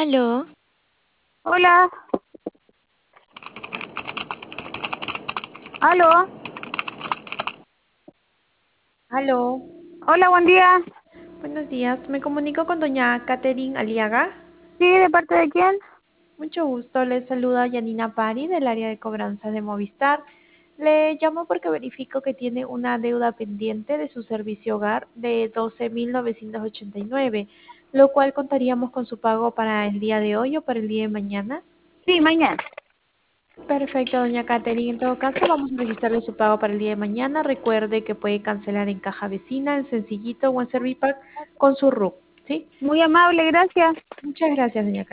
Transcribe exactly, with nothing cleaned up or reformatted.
Aló, Hola, aló, Aló, hola, buen día. buenos días. Me comunico con doña Catherine Aliaga. Sí, ¿de parte de quién? Mucho gusto. Les saluda Yanina Pari del área de cobranza de Movistar. Le llamo porque verifico que tiene una deuda pendiente de su servicio hogar de doce mil novecientos ochenta y nueve, lo cual contaríamos con su pago para el día de hoy o para el día de mañana. Sí, mañana. Perfecto, doña Catherine. En todo caso, vamos a registrarle su pago para el día de mañana. Recuerde que puede cancelar en Caja Vecina, en Sencillito o en Servipack con su R U C, ¿sí? Muy amable, gracias. Muchas gracias, doña Catherine.